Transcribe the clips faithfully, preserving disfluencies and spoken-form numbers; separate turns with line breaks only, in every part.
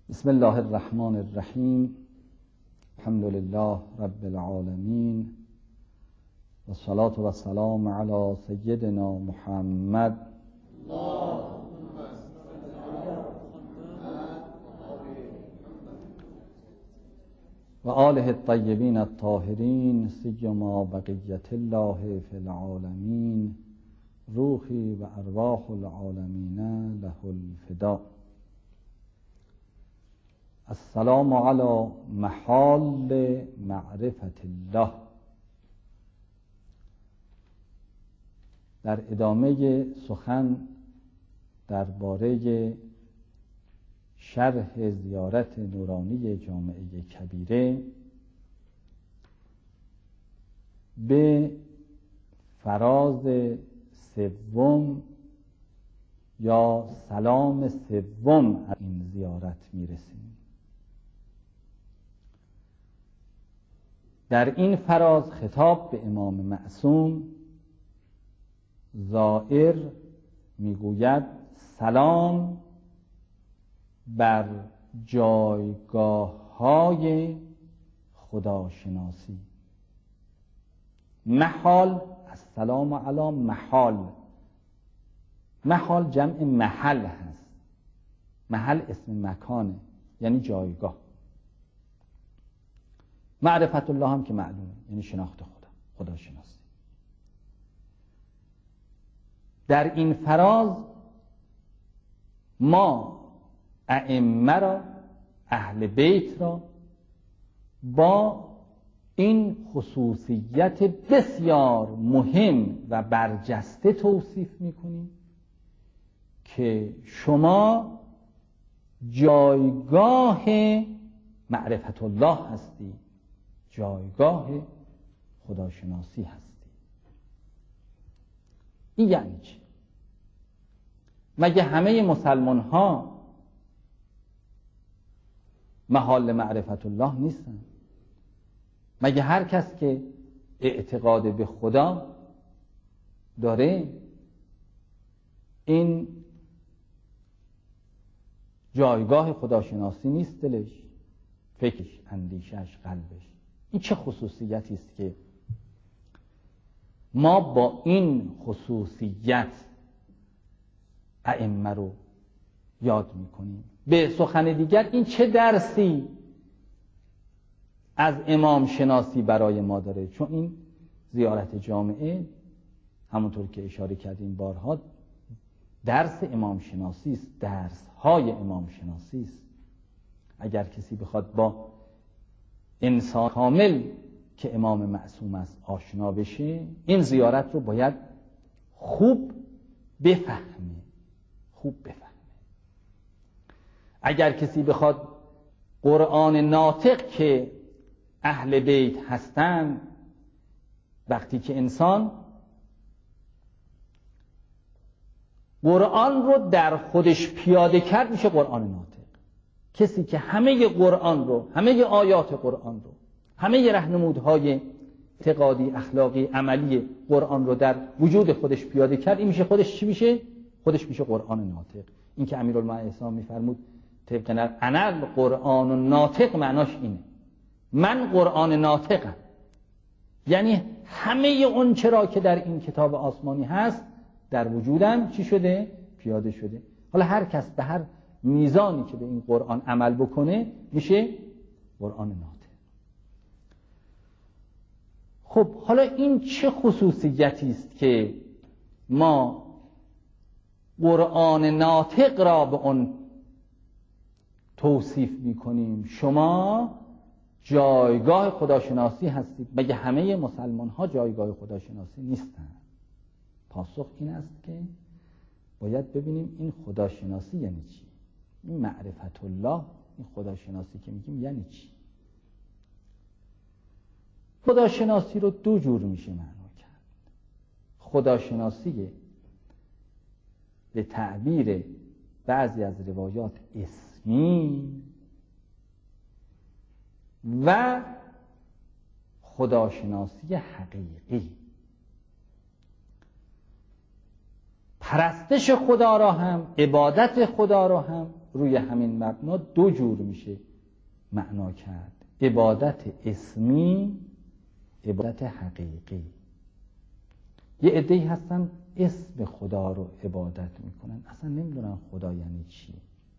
بسم الله الرحمن الرحیم. الحمد لله رب العالمین و الصلاة و السلام علی سیدنا محمد و آله الطیبین الطاهرین سیما بقیت الله فی العالمین روحی و ارواح العالمین له الفدا. السلام علی محال معرفت الله. در ادامه سخن درباره شرح زیارت نورانی جامعه کبیره به فراز سوم یا سلام سوم از این زیارت میرسیم. در این فراز خطاب به امام معصوم زائر میگوید سلام بر جایگاه های خداشناسی. محال، السلام علی محال. محال جمع محل هست. محل اسم مکانه، یعنی جایگاه. معرفت الله هم که معلومه، یعنی شناخت خدا، خداشناسی. در این فراز ما ائمه را، اهل بیت را با این خصوصیت بسیار مهم و برجسته توصیف میکنیم که شما جایگاه معرفت الله هستی، جایگاه خداشناسی هستی. این یعنی چی؟ مگه همه مسلمان ها محال معرفت الله نیستن؟ مگه هر کس که اعتقاد به خدا داره این جایگاه خداشناسی نیست دلش، فکرش، اندیشش، قلبش؟ این چه خصوصیتی است که ما با این خصوصیت ائمه رو یاد میکنیم؟ به سخن دیگر این چه درسی از امام شناسی برای ما داره؟ چون این زیارت جامعه همونطور که اشاره کردیم بارها درس امام شناسی است، درس های امام شناسی است. اگر کسی بخواد با انسان کامل که امام معصوم است آشنا بشه، این زیارت رو باید خوب بفهمه، خوب بفهمه. اگر کسی بخواد قرآن ناطق که اهل بیت هستن، وقتی که انسان قرآن رو در خودش پیاده کرد میشه قرآن ناطق. کسی که همه قرآن رو، همه آیات قرآن رو، همه راهنمودهای اعتقادی، اخلاقی، عملی قرآن رو در وجود خودش پیاده کرد، این میشه خودش چی میشه؟ خودش میشه قرآن ناطق. این که امیرالمومنین اسلام میفرمود طبق نظر انا القرآن الناطق، معناش اینه من قرآن ناطقم، یعنی همه اون چرا که در این کتاب آسمانی هست در وجودم چی شده؟ پیاده شده. حالا هر کس به هر میزانی که به این قرآن عمل بکنه میشه قرآن ناطق. خب حالا این چه خصوصیتی است که ما قرآن ناطق را به اون توصیف میکنیم؟ شما جایگاه خداشناسی هستید. مگه همه مسلمان ها جایگاه خداشناسی نیستن؟ پاسخ این است که باید ببینیم این خداشناسی یعنی چی، این معرفت الله، این خداشناسی که میگیم یعنی چی. خداشناسی رو دو جور میشه معنا کرد. خداشناسی به تعبیر بعضی از روایات اسمی و خداشناسی حقیقی. پرستش خدا را هم، عبادت خدا را هم روی همین مبنا دو جور میشه معنا کرد: عبادت اسمی، عبادت حقیقی. یه عده‌ای هستن اسم خدا رو عبادت میکنن، اصلا نمیدونن خدا یعنی چی.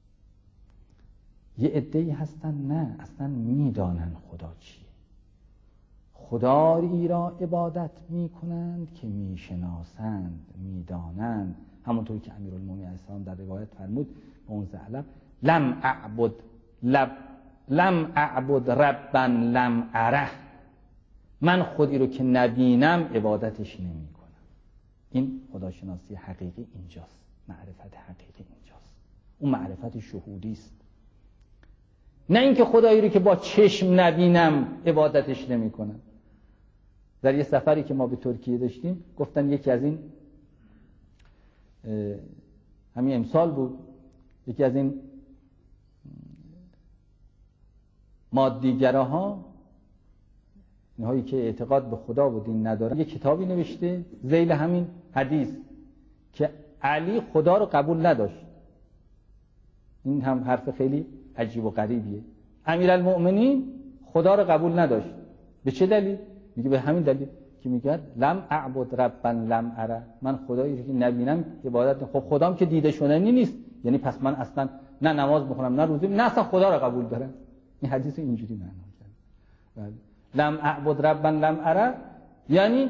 یه عده‌ای هستن نه، اصلا میدانن خدا چیه. خدایی را عبادت میکنند که میشناسند، میدانند. همونطور که امیرالمومنین علیه السلام در روایت فرمود به اون ثعلب: لم اعبد لب لم اعبد ربا لم اره، من خودی رو که نبینم عبادتش نمی کنم. این خداشناسی حقیقی اینجاست، معرفت حقیقی اینجاست. اون معرفت شهودی است، نه اینکه خدایی رو که با چشم نبینم عبادتش نمی کنم. در یه سفری که ما به ترکیه داشتیم گفتن یکی از این همین امسال بود، یکی از این مادیگراها، اینهایی که اعتقاد به خدا و دین ندارن، یه کتابی نوشته ذیل همین حدیث که علی خدا رو قبول نداشت. این هم حرف خیلی عجیب و غریبیه. امیرالمؤمنین خدا رو قبول نداشت. به چه دلیل؟ میگه به همین دلیل که میگه لم اعبد ربا لم اره، من خدایی رو که نبینم عبادت. خب خدام که دیده شدنی نیست، یعنی پس من اصلا نه نماز میخونم نه روزه، نه اصلا خدا رو قبول دارم. این حدیث اینجوری معنا کرد. لم اعبد ربا لم اره یعنی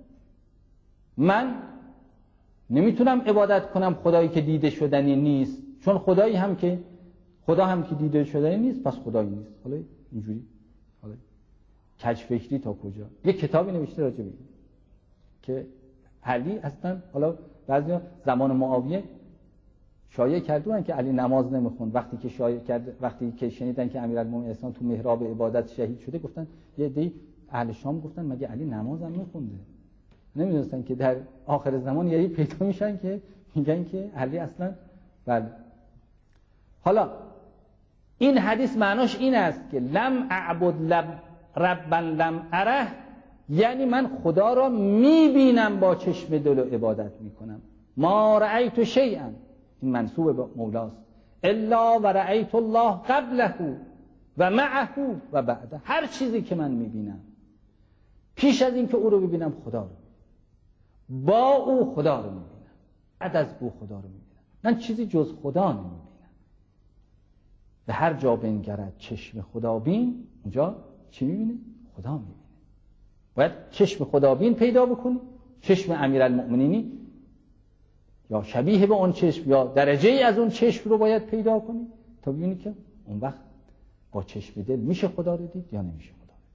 من نمیتونم عبادت کنم خدایی که دیده شدنی نیست، چون خدایی هم که خدا هم که دیده شدنی نیست پس خدایی نیست. حالا اینجوری حالا کج فکری تا کجا. یک کتابی نوشته راجع به این که علی اصلا، حالا بعضیا زمان معاویه شایعه کردن که علی نماز نمیخوند. وقتی که شایعه کرد، وقتی که شنیدن که امیرالمومنین اسلام تو محراب عبادت شهید شده، گفتن یه عده اهل شام گفتن مگه علی نماز هم میخونده؟ نمیدونستن که در آخر زمان یه پیدا میشن که میگن که علی اصلا بله. حالا این حدیث معناش این است که لم اعبد لب ربا لم اره، یعنی من خدا را میبینم با چشم دل و عبادت میکنم. ما رأیت شیئا، این منسوب به مولاست، الا و رأیت الله قبله و معه و بعده. هر چیزی که من میبینم پیش از این که او رو ببینم خدا رو، با او خدا رو میبینم، بعد از او خدا رو میبینم. من چیزی جز خدا نمیبینم. به هر جا بنگرد چشم خدابین، اونجا چی میبینه؟ خدا میبینه. باید چشم خدابین پیدا بکنی، چشم امیرالمؤمنینی یا شبیه به اون چشم یا درجه ای از اون چشم رو باید پیدا کنی تا ببینی که اون وقت با چشم دل میشه خدا رو دید یا نمیشه خدا رو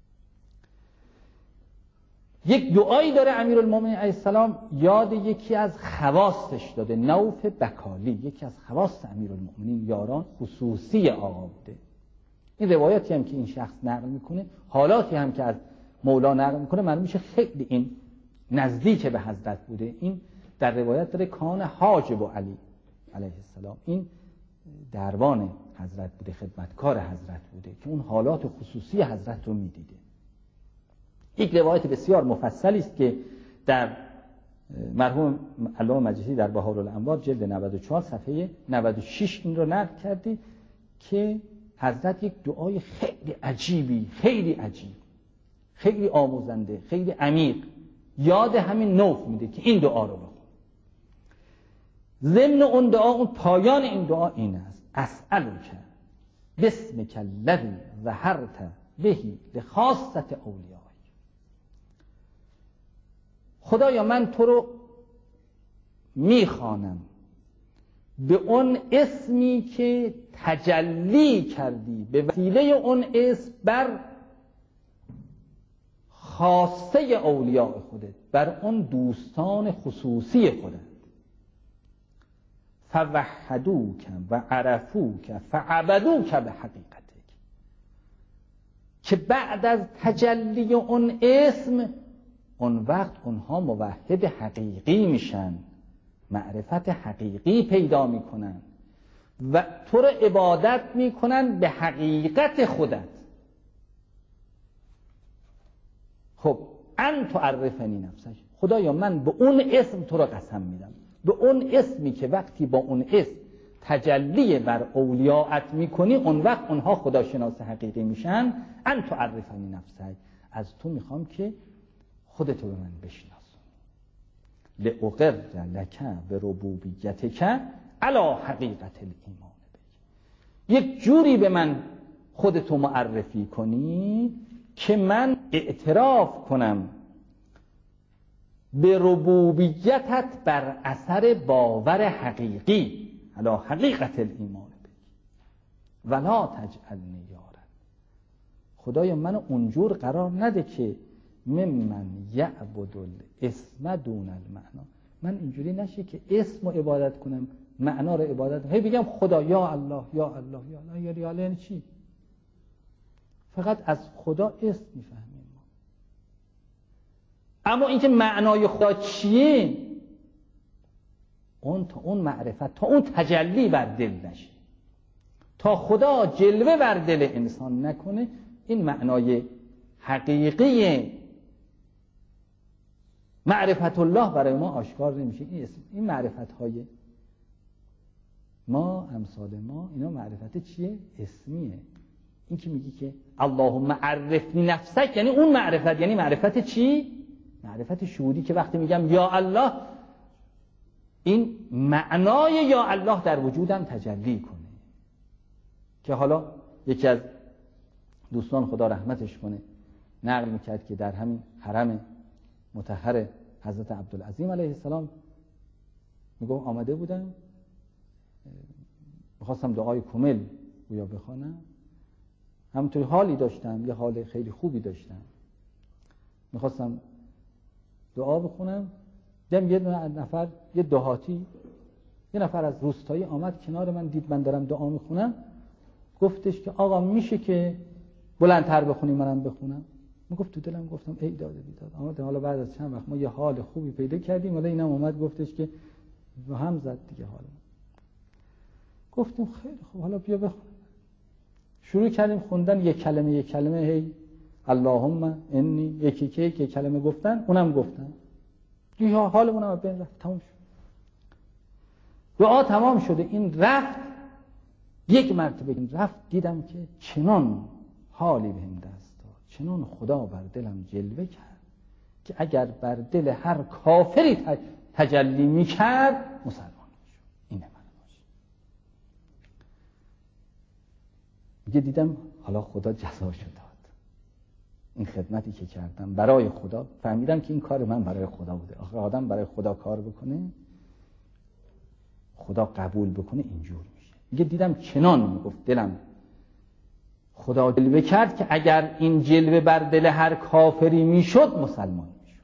دید. یک دعایی داره امیرالمؤمنین علیه السلام یاد یکی از خواستش داده، نوف بکالی، یکی از خواست امیرالمؤمنین یاران خصوصی آقا بوده. این روایاتی هم که این شخص نقل میکنه، حالاتی هم که از مولا نقل میکنه، معلوم میشه خیلی این نزدیک به حضرت بوده. این در روایت داره کان حاجب علی علیه السلام، این دربان حضرت بوده، خدمتکار حضرت بوده که اون حالات خصوصی حضرت رو میدیده. یک روایت بسیار مفصلی است که در مرحوم علامه مجلسی در بهارالانوار جلد نود و چهار صفحه نود و شش این رو نقل کرده که حضرت یک دعای خیلی عجیبی، خیلی عجیب، خیلی آموزنده، خیلی عمیق یاد همین نوف میده که این دعا رو بخون. ضمن اون دعا، اون پایان این دعا این است: اسألک باسمک الذی ظهرت به لخاصة اولیاء. خدایا من تو رو میخوانم به اون اسمی که تجلی کردی به وسیله اون اسم بر خاصه اولیاء خودت، بر اون دوستان خصوصی خودت. فوحدوک و عرفوک فعبدوک به حقیقتک، که بعد از تجلی اون اسم اون وقت اونها موحد حقیقی میشن، معرفت حقیقی پیدا میکنن و تو رو عبادت میکنن به حقیقت خودت. خب انت عرفنی نفسش، خدایا من به اون اسم تو رو قسم میدم، به اون اسمی که وقتی با اون اسم تجلی بر اولیاءت میکنی، اون وقت اونها خداشناس حقیقی میشن. انت عرفنی نفسک، از تو میخوام که خودتو به من بشناسونی. لأقر لک بربوبیتک علی حقیقت الایمان بک، یک جوری به من خودتو معرفی کنی که من اعتراف کنم به ربوبیتت بر اثر باور حقیقی، علی حقیقت الایمان بک. ولا تجعلنی یارا، خدایا منو اونجور قرار نده که ممن یعبد الاسم دون المعنا، من اینجوری نشه که اسم رو عبادت کنم، معنا رو عبادت کنم، هی بگم خدا یا الله یا الله یا الله. یا ریاله یعنی چی؟ فقط از خدا اسم میفهمیم ما، اما اینکه معنای خدا چیه، اون تا اون معرفت، تا اون تجلی بر دل نشه، تا خدا جلوه بر دل انسان نکنه، این معنای حقیقی معرفت الله برای ما آشکار نمیشه. این اسم، این معرفت های ما، امثال ما، اینا معرفت چیه؟ اسمیه. این که میگی که اللهم عرفنی نفسک، یعنی اون معرفت، یعنی معرفت چی؟ معرفت شهودی، که وقتی میگم یا الله، این معنای یا الله در وجودم تجلی کنه. که حالا یکی از دوستان خدا رحمتش کنه نقل میکرد که در همین حرم مطهر حضرت عبدالعظیم علیه السلام میگم آمده بودم، میخواستم دعای کمل گویا بخوانم، همونطوری حالی داشتم، یه حال خیلی خوبی داشتم، میخواستم دعا بخونم، دیدم یه نفر، یه دهاتی، یه نفر از روستایی آمد کنار من، دید من دارم دعا میخونم، گفتش که آقا میشه که بلندتر بخونی منم بخونم؟ میگفت تو دلم گفتم ای داده بیداد. آمد حالا بعد از چند وقت ما یه حال خوبی پیدا کردیم، حالا اینم اومد گفتش که با هم زد دیگه حالم. گفتم خیلی خوب، حالا بیا بخون. شروع کردیم خوندن، یک کلمه یک کلمه، هی اللهم انی، یکی که یک کلمه گفتن، اونم گفتن، دیگه حالمون هم بین رفت، تمام شد. دعا تمام شده، این رفت، یک مرتبه این رفت، دیدم که چنان حالی بهم دست داد، چنان خدا بر دلم جلوه کرد که اگر بر دل هر کافری تجلی میکرد مسلمان میشد. اینه معناش. میگه دیدم حالا خدا جزاشو داد، این خدمتی که کردم برای خدا، فهمیدم که این کار من برای خدا بوده. آخه آدم برای خدا کار بکنه، خدا قبول بکنه، اینجور میشه. میگه دیدم چنان، میگفت دلم خدا جلوه کرد که اگر این جلوه بر دل هر کافری میشد مسلمان میشد.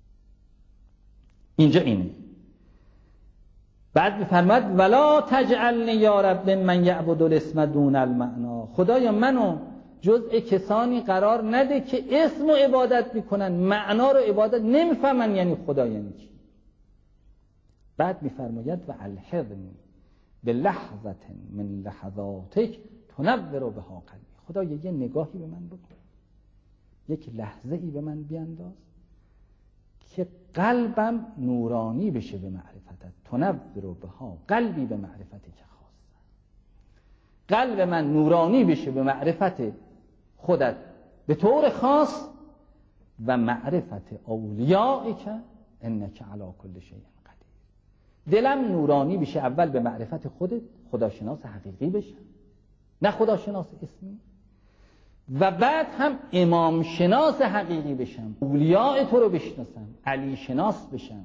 اینجا اینه. بعد میفرماد ولا تجعلنی یا رب من یعبد الاسم دون المعنا، خدایا منو جزء کسانی قرار نده که اسم و عبادت میکنن، معنا رو عبادت نمیفهمن، یعنی خدا یعنی چی. بعد میفرماید و الحقنی به لحظه من لحظاتک تنور بها قلبی، خدا یه نگاهی به من بکن، یک لحظه ای به من بیانداز که قلبم نورانی بشه به معرفتت. تنور بها قلبی به معرفت که خواستم، قلب من نورانی بشه به معرفت خودت به طور خاص و معرفت اولیائک انک علی کل شیء قدیر. دلم نورانی بشه اول به معرفت خودت، خداشناس حقیقی بشم، نه خداشناس اسمی، و بعد هم امام شناس حقیقی بشم، اولیاء تو رو بشناسم، علی شناس بشم،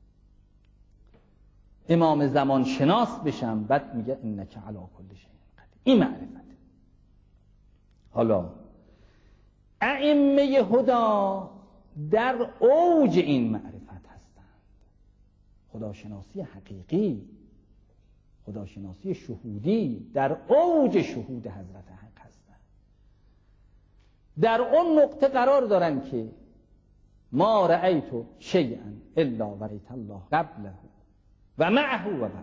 امام زمان شناس بشم. بعد میگه انک علی کل شیء قدیر. این معرفت. حالا ائمه هدا در اوج این معرفت هستند، خداشناسی حقیقی، خداشناسی شهودی در اوج شهود حضرت حق هستند. در اون نقطه قرار دارن که ما رأیت شیئا الا ورأیت الله قبله و معه و بعده.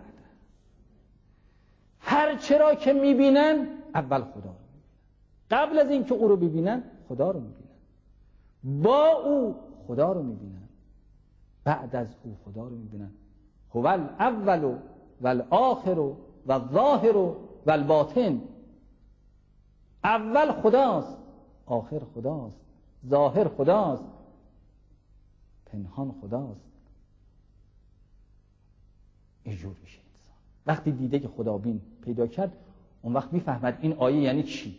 هر چرا که میبینن اول خدا رو میبینن، قبل از این که او رو ببینن خدا رو میبینن، با او خدا رو میبینن، بعد از او خدا رو میبینن. هو الاول و الاخر و و ظاهر و الباطن. اول خداست، آخر خداست، ظاهر خداست، پنهان خداست. اینجور میشه انسان وقتی دیده که خدابین پیدا کرد، اون وقت میفهمد این آیه یعنی چی.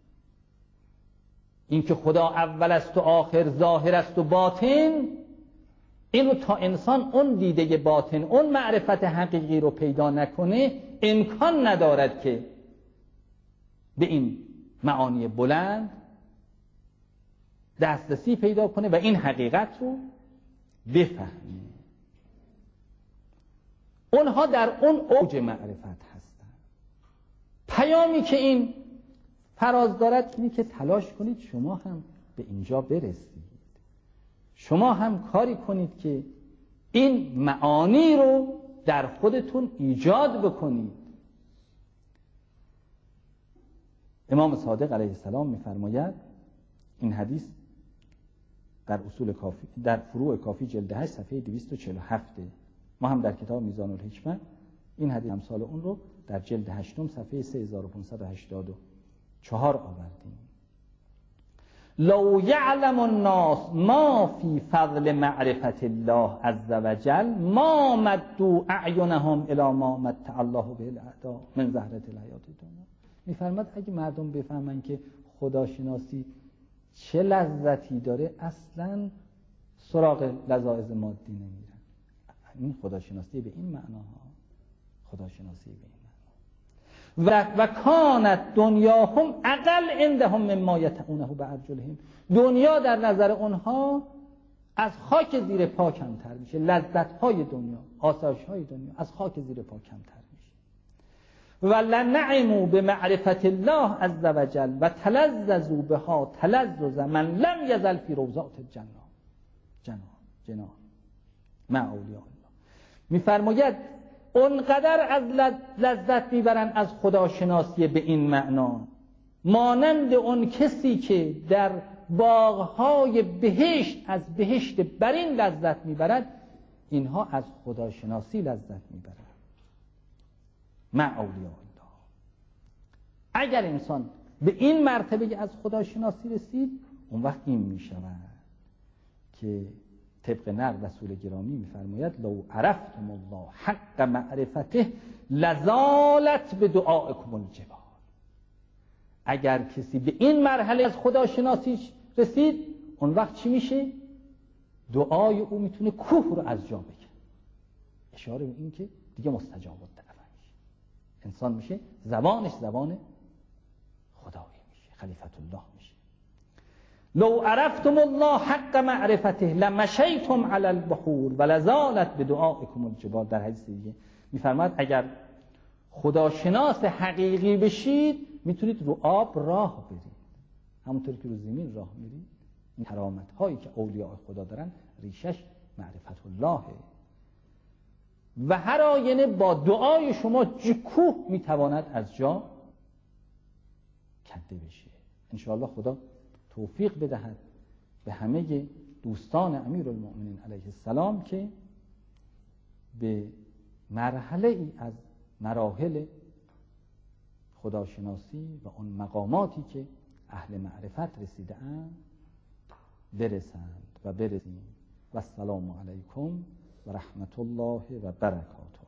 این که خدا اول است و آخر، ظاهر است و باطن، اینو تا انسان اون دیده باطن، اون معرفت حقیقی رو پیدا نکنه، امکان ندارد که به این معانی بلند دسترسی پیدا کنه و این حقیقت رو بفهمه. اونها در اون اوج معرفت هستند. پیامی که این فراز دارد اینه که تلاش کنید شما هم به اینجا برسید، شما هم کاری کنید که این معانی رو در خودتون ایجاد بکنید. امام صادق علیه السلام می‌فرماید، این حدیث در اصول کافی، در فروع کافی جلد هشت صفحه دویست و چهل و هفت، ما هم در کتاب میزان الحکمه این حدیث امثال اون رو در جلد هشتم صفحه سه هزار و پانصد و هشتاد و چهار آوردیم. لو یعلم الناس ما فی فضل معرفت الله عز وجل ما مدوا اعینهم الی ما متع الله به الاعداء من زهرة الحیات الدنیا. میفرماد اگه مردم بفهمن که خداشناسی چه لذتی داره، اصلا سراغ لذایذ مادی نمیرن. این خداشناسی به این معناها، خداشناسی به این معناها. و و کانت دنیاهم اقل عندهم مما یتعونه بارجلهم. دنیا در نظر اونها از خاک زیر پا کمتر میشه. لذت‌های دنیا، آسایش‌های دنیا از خاک زیر پا کمتر میشه. و لنعموا بمعرفت الله عز وجل و تلذذوا بها تلذذ من لم یزل فی روضات الجنه جنان جنان مع اولیاء الله. میفرماید اونقدر از لذت میبرن از خداشناسی به این معنا، مانند اون کسی که در باغهای بهشت از بهشت برین لذت میبرد، اینها از خداشناسی لذت میبرن مع اولیاء الله. اگر انسان به این مرتبه از خداشناسی رسید، اون وقت این میشود که طبق نقل رسول گرامی میفرماید لو عرفتم الله حق معرفته لزالت به دعائکم الجبال. اگر کسی به این مرحله از خداشناسی رسید، اون وقت چی میشه؟ دعای او میتونه کوه رو از جا بکنه. اشاره به این که دیگه مستجاب الدعوه میشه، انسان میشه زبانش زبان خدایی میشه، خلیفت الله میشه. لو عرفتم الله حق معرفته لمشیتم علی البحور ولزالت بدعائکم الجبال. در حدیث دیگه میفرماید اگر خداشناس حقیقی بشید، میتونید رو آب راه برید، همونطور که رو زمین راه میرید. این کرامت هایی که اولیاء خدا دارن ریشش معرفت اللهه. و هر آینه با دعای شما کوه میتواند از جا کنده بشه. انشاءالله خدا توفیق بدهد به همه دوستان امیرالمؤمنین علیه السلام که به مرحله ای از مراحل خداشناسی و اون مقاماتی که اهل معرفت رسیده اند برسند و برسیم. و السلام علیکم و رحمت الله و برکاته.